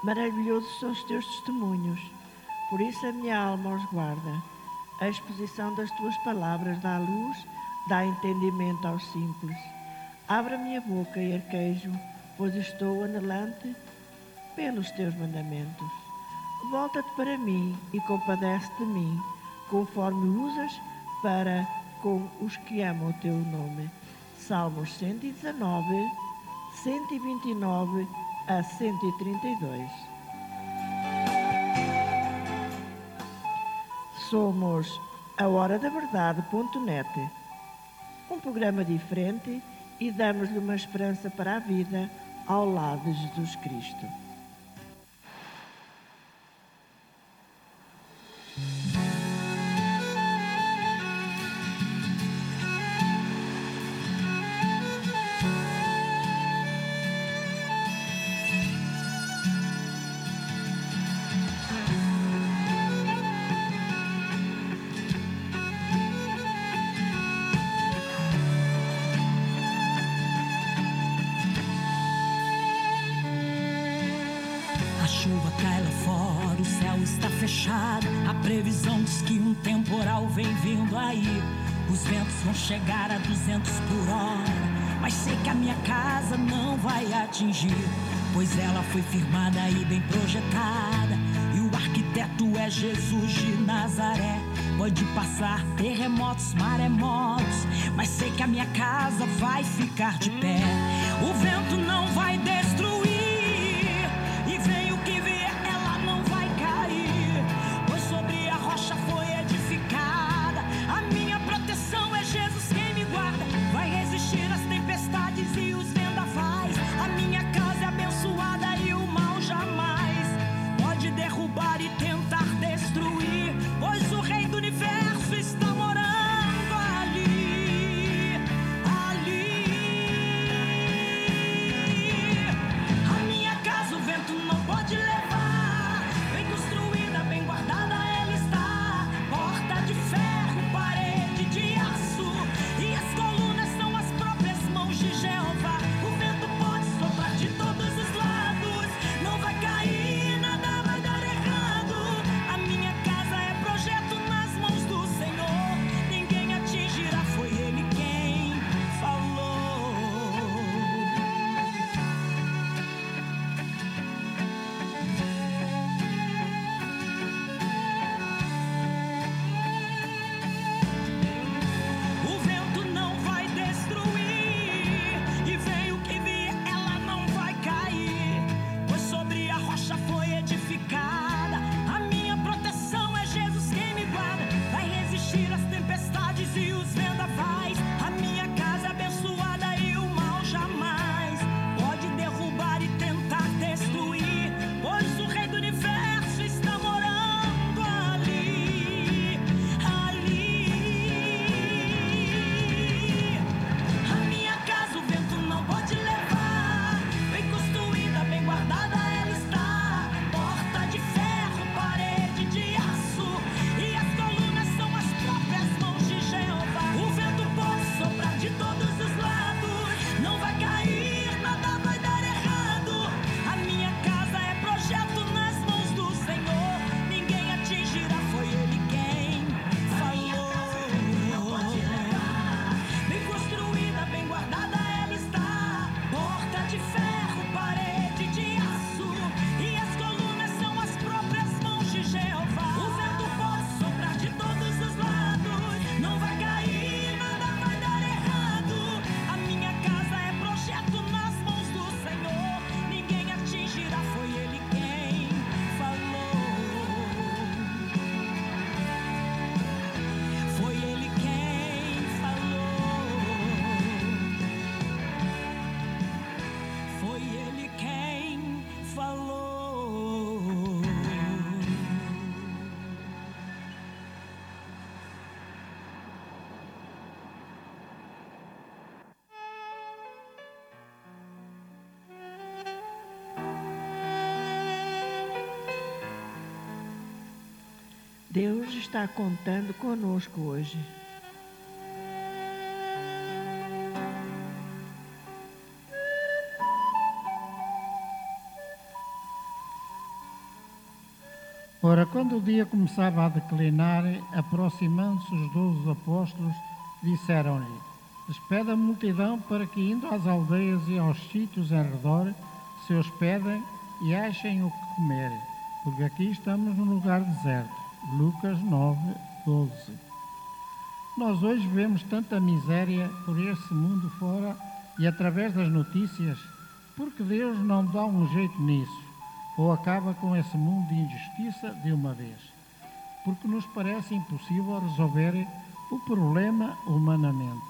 Maravilhosos são os teus testemunhos, por isso a minha alma os guarda. A exposição das tuas palavras dá luz, dá entendimento aos simples. Abre a minha boca e arquejo, pois estou anelante pelos teus mandamentos. Volta-te para mim e compadece de mim, conforme usas para com os que amam o teu nome. Salmos 119, 129 a 132. Somos a horadaverdade.net, um programa diferente e damos-lhe uma esperança para a vida ao lado de Jesus Cristo. A previsão diz que um temporal vem vindo aí. Os ventos vão chegar a 200 por hora, mas sei que a minha casa não vai atingir, pois ela foi firmada e bem projetada, e o arquiteto é Jesus de Nazaré. Pode passar terremotos, maremotos, mas sei que a minha casa vai ficar de pé. O vento não vai destruir, e vem o que vier, ela não vai cair, pois sobre a rocha foi edificada. A minha proteção é Jesus quem me guarda. Vai resistir às tempestades e os vendavais. A minha casa é abençoada e o mal jamais pode derrubar e tentar destruir, pois o Rei do Universo está morando ali, ali. A minha casa o vento não pode levar, bem construída, bem guardada ela está. Porta de ferro, parede de aço, e as colunas são as próprias mãos de Jeová. O vento pode soprar de todos os lados, não vai cair, nada vai dar errado. A minha casa é projeto nas mãos do Senhor, ninguém atingirá, foi Ele quem falou. O vento não vai destruir, e vem o que vier, ela não vai cair, pois sobre a rocha foi edificada. A minha proteção é Jesus quem me guarda. Vai resistir às tempestades e os vendavais. A minha casa é abençoada e o mal jamais pode derrubar e tentar destruir, pois o Rei do Universo está morando ali, ali. A minha casa o vento não pode levar, bem construída, bem guardada ela está. Porta de ferro, parede de aço, e as colunas são as próprias mãos de Jeová. O vento pode soprar de todos os lados, não vai cair, nada vai dar errado. A minha casa é projeto nas mãos do Senhor, ninguém atingirá, foi Ele quem falou. Bem construída, bem guardada ela está. Porta de ferro, parede de aço, e as colunas são as próprias mãos de Jeová. O vento pode soprar de todos os lados, não vai cair, nada vai dar errado. A minha casa é projeto nas mãos do Senhor, ninguém atingirá, foi Ele quem falou. Foi Ele quem falou. Foi Ele quem falou. Deus está contando conosco hoje. Ora, quando o dia começava a declinar, aproximando-se os 12 apóstolos, disseram-lhe: despede a multidão para que, indo às aldeias e aos sítios em redor, se hospedem e achem o que comer, porque aqui estamos num lugar deserto. Lucas 9, 12. Nós hoje vemos tanta miséria por esse mundo fora e através das notícias, porque Deus não dá um jeito nisso, ou acaba com esse mundo de injustiça de uma vez, porque nos parece impossível resolver o problema humanamente.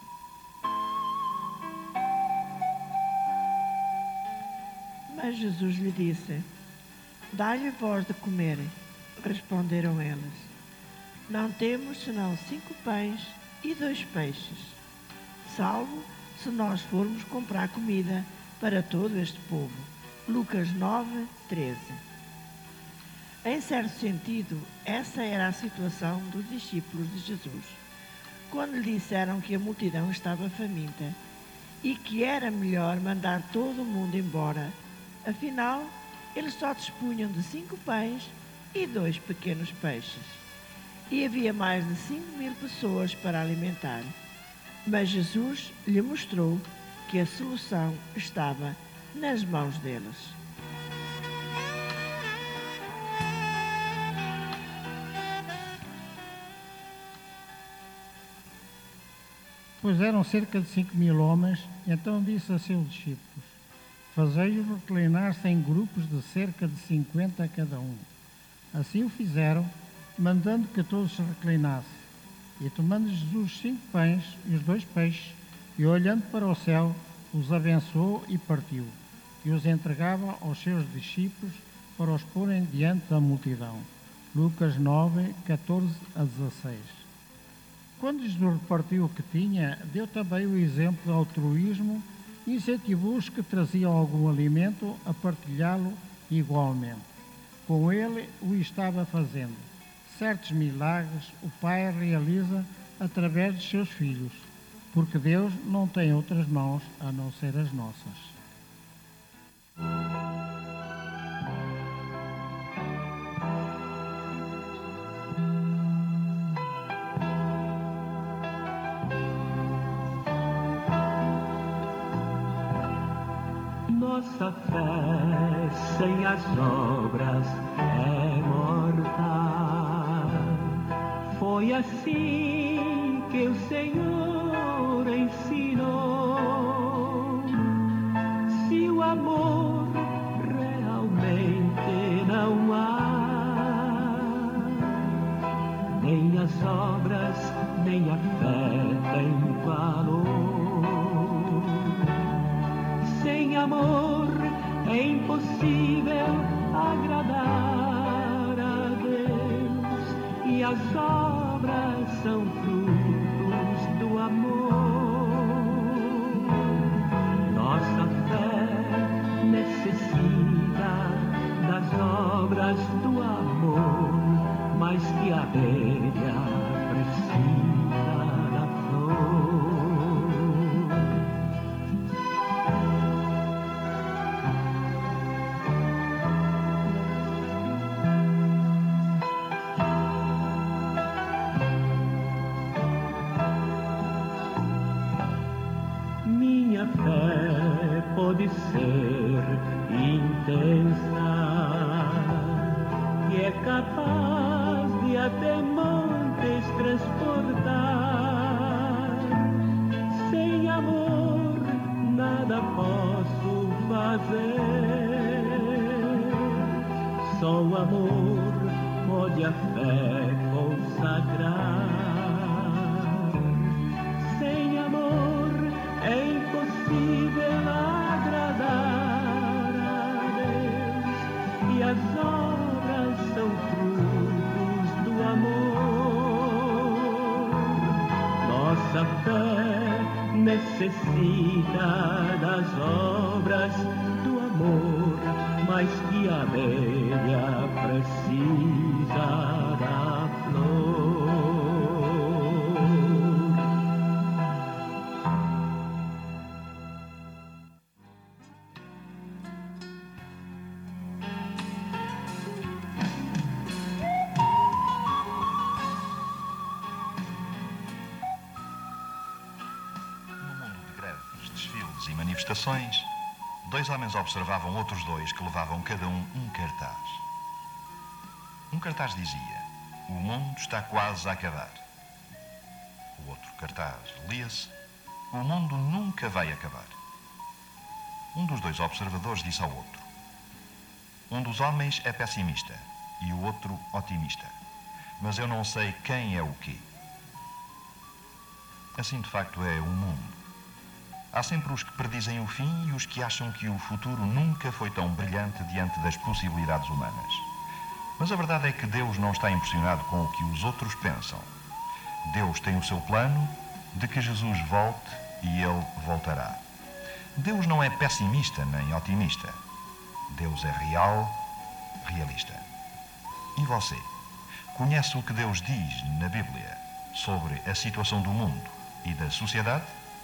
Mas Jesus lhe disse: dá-lhe vós de comer. Responderam eles: não temos senão 5 pães e 2 peixes, salvo se nós formos comprar comida para todo este povo. Lucas 9, 13. Em certo sentido, essa era a situação dos discípulos de Jesus, quando lhe disseram que a multidão estava faminta e que era melhor mandar todo o mundo embora. Afinal, eles só dispunham de 5 pães e 2 pequenos peixes. E havia mais de 5.000 pessoas para alimentar. Mas Jesus lhe mostrou que a solução estava nas mãos deles. Pois eram cerca de 5.000 homens, então disse a seus discípulos: fazei-os reclinar-se em grupos de cerca de 50 cada um. Assim o fizeram, mandando que todos se reclinassem. E tomando Jesus 5 pães e os 2 peixes, e olhando para o céu, os abençoou e partiu, e os entregava aos seus discípulos para os porem diante da multidão. Lucas 9, 14 a 16. Quando Jesus repartiu o que tinha, deu também o exemplo de altruísmo, incentivou os que traziam algum alimento a partilhá-lo igualmente. Com ele o estava fazendo. Certos milagres o Pai realiza através de seus filhos, porque Deus não tem outras mãos a não ser as nossas. Nossa fé sem as obras é morta. Foi assim que o Senhor ensinou. Se o amor realmente não há, nem as obras, nem a fé tem valor. Sem amor é impossível agradar a Deus, e as obras são frutos do amor. Nossa fé necessita das obras do amor, mais que a abelha precisa da flor. Minha fé pode ser intensa e é capaz de até montes transportar. Sem amor nada posso fazer. Só o amor pode a fé consagrar. Sem amor é impossível agradar a Deus, e as obras são frutos do amor. Nossa fé necessita das obras do amor, mais que a abelha precisa da flor. estações, 2 homens observavam outros 2 que levavam cada um cartaz. Um cartaz dizia: "O mundo está quase a acabar." O outro cartaz lia-se: "O mundo nunca vai acabar." Um dos 2 observadores disse ao outro: "Um dos homens é pessimista e o outro otimista, mas eu não sei quem é o quê." Assim, de facto, é o mundo. Há sempre os que predizem o fim e os que acham que o futuro nunca foi tão brilhante diante das possibilidades humanas. Mas a verdade é que Deus não está impressionado com o que os outros pensam. Deus tem o seu plano de que Jesus volte e Ele voltará. Deus não é pessimista nem otimista. Deus é real, realista. E você? Conhece o que Deus diz na Bíblia sobre a situação do mundo e da sociedade?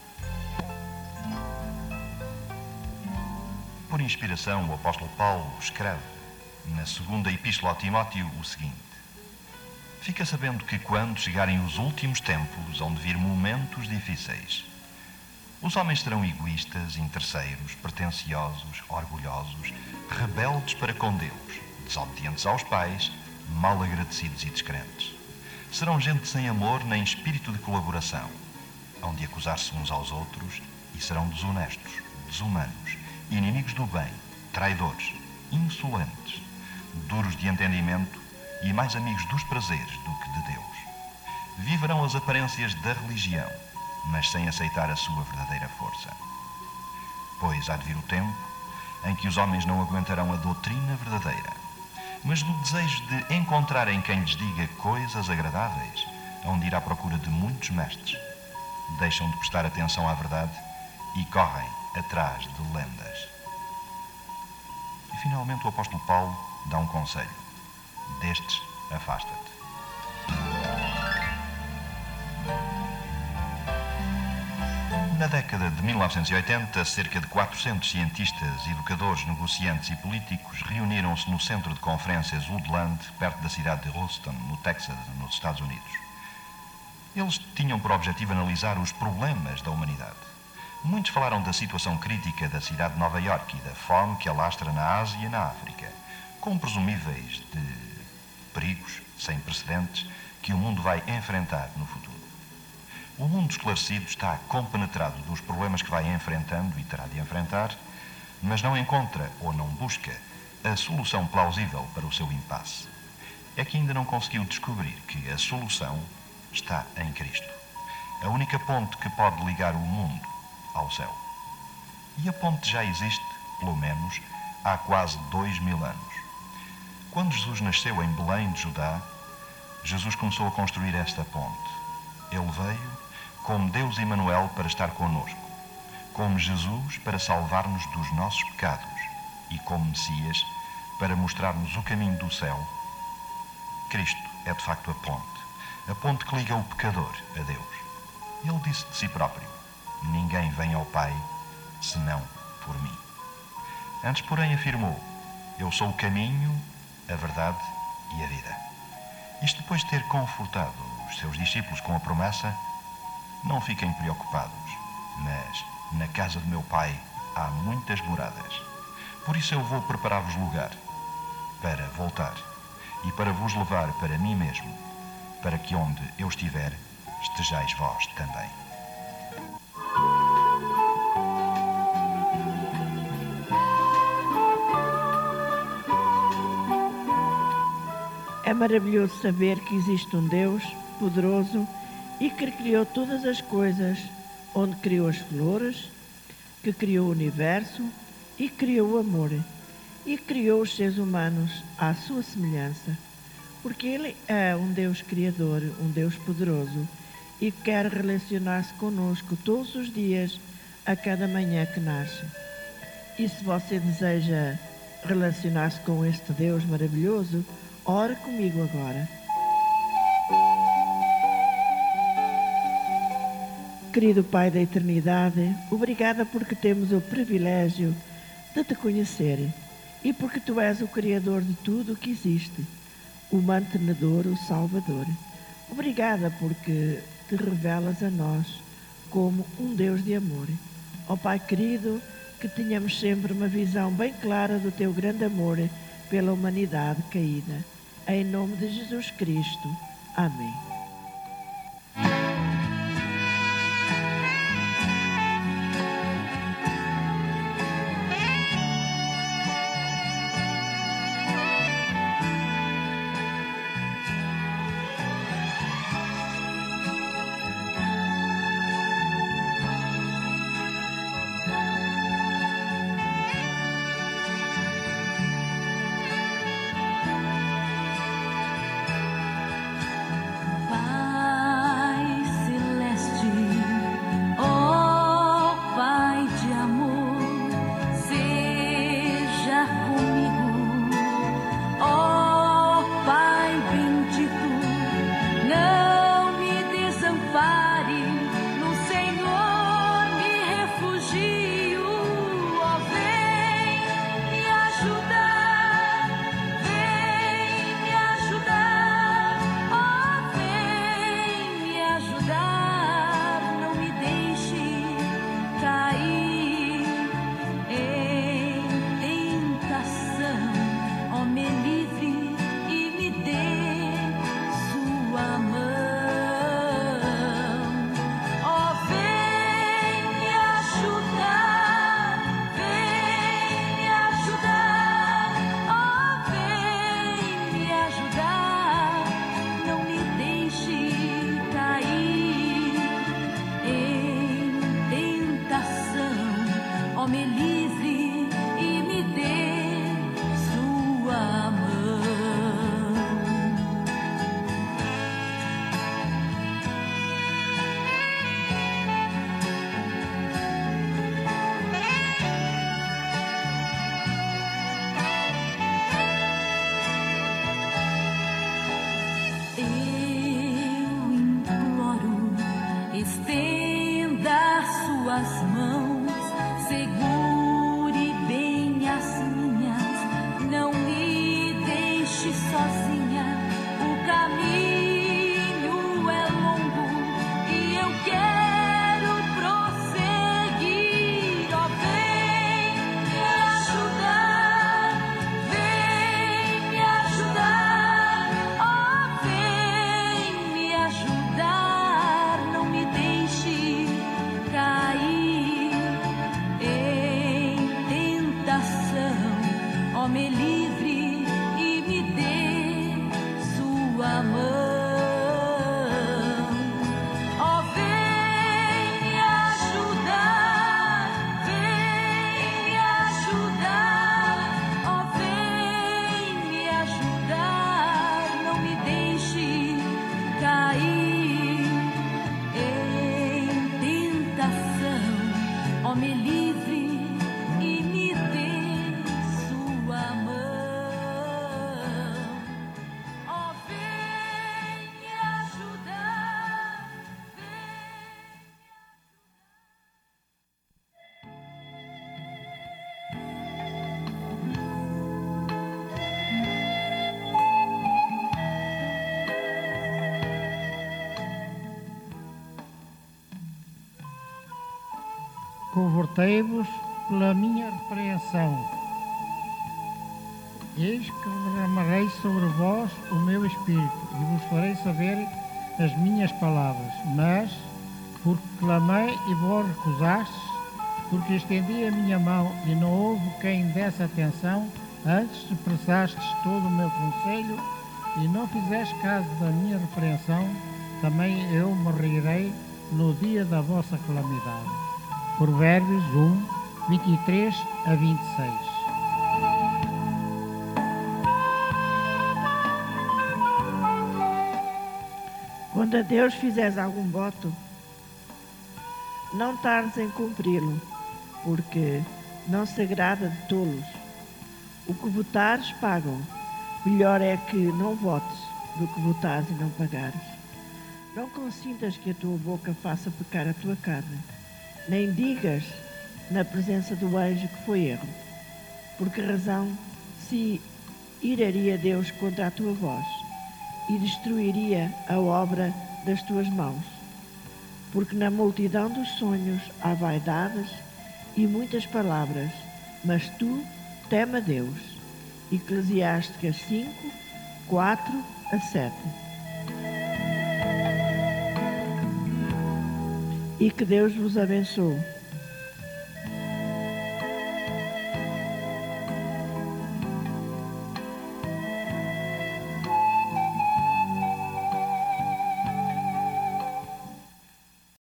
Por inspiração, o apóstolo Paulo escreve na segunda epístola a Timóteo o seguinte: "Fica sabendo que quando chegarem os últimos tempos, hão de vir momentos difíceis. Os homens serão egoístas, interesseiros, pretensiosos, orgulhosos, rebeldes para com Deus, desobedientes aos pais, mal agradecidos e descrentes. Serão gente sem amor nem espírito de colaboração. Hão de acusar-se uns aos outros e serão desonestos, desumanos, inimigos do bem, traidores, insolentes, duros de entendimento e mais amigos dos prazeres do que de Deus. Viverão as aparências da religião, mas sem aceitar a sua verdadeira força. Pois há de vir o tempo em que os homens não aguentarão a doutrina verdadeira, mas no desejo de encontrarem quem lhes diga coisas agradáveis, hão de ir à procura de muitos mestres. Deixam de prestar atenção à verdade e correm atrás de lendas." E finalmente o apóstolo Paulo dá um conselho: "Destes, afasta-te." Na década de 1980, cerca de 400 cientistas, educadores, negociantes e políticos reuniram-se no centro de conferências Woodland, perto da cidade de Houston, no Texas, nos Estados Unidos. Eles tinham por objetivo analisar os problemas da humanidade. Muitos falaram da situação crítica da cidade de Nova Iorque e da fome que alastra na Ásia e na África, com presumíveis de perigos sem precedentes que o mundo vai enfrentar no futuro. O mundo esclarecido está compenetrado dos problemas que vai enfrentando e terá de enfrentar, mas não encontra ou não busca a solução plausível para o seu impasse. É que ainda não conseguiu descobrir que a solução está em Cristo, a única ponte que pode ligar o mundo ao céu. E a ponte já existe, pelo menos, há quase 2000 anos. Quando Jesus nasceu em Belém de Judá, Jesus começou a construir esta ponte. Ele veio como Deus Emanuel para estar conosco, como Jesus para salvar-nos dos nossos pecados e como Messias para mostrar-nos o caminho do céu. Cristo é de facto a ponte que liga o pecador a Deus. Ele disse de si próprio: "Ninguém vem ao Pai senão por mim." Antes, porém, afirmou: "Eu sou o caminho, a verdade e a vida." Isto depois de ter confortado os seus discípulos com a promessa: "Não fiquem preocupados, mas na casa do meu Pai há muitas moradas. Por isso eu vou preparar-vos lugar para voltar e para vos levar para mim mesmo, para que onde eu estiver, estejais vós também." É maravilhoso saber que existe um Deus poderoso e que criou todas as coisas, onde criou as flores, que criou o universo e criou o amor, e criou os seres humanos à sua semelhança, porque Ele é um Deus criador, um Deus poderoso, e quer relacionar-se conosco todos os dias, a cada manhã que nasce. E se você deseja relacionar-se com este Deus maravilhoso, ore comigo agora. Querido Pai da eternidade, obrigada porque temos o privilégio de te conhecer e porque tu és o Criador de tudo o que existe, o mantenedor, o Salvador. Obrigada porque te revelas a nós como um Deus de amor. Ó Pai querido, que tenhamos sempre uma visão bem clara do teu grande amor pela humanidade caída. Em nome de Jesus Cristo. Amém. Convertei-vos pela minha repreensão. Eis que derramarei sobre vós o meu Espírito e vos farei saber as minhas palavras. Mas, porque clamei e vós recusastes, porque estendi a minha mão e não houve quem desse atenção, antes desprezastes todo o meu conselho e não fizeste caso da minha repreensão, também eu me rirei no dia da vossa calamidade. Provérbios 1, 23 a 26. Quando a Deus fizeres algum voto, não tardes em cumpri-lo, porque não se agrada de tolos. O que votares, pagam. Melhor é que não votes do que votares e não pagares. Não consintas que a tua boca faça pecar a tua carne, nem digas na presença do anjo que foi erro. Por que razão se iraria Deus contra a tua voz e destruiria a obra das tuas mãos? Porque na multidão dos sonhos há vaidades e muitas palavras, mas tu teme a Deus. Eclesiásticas 5, 4 a 7. E que Deus vos abençoe.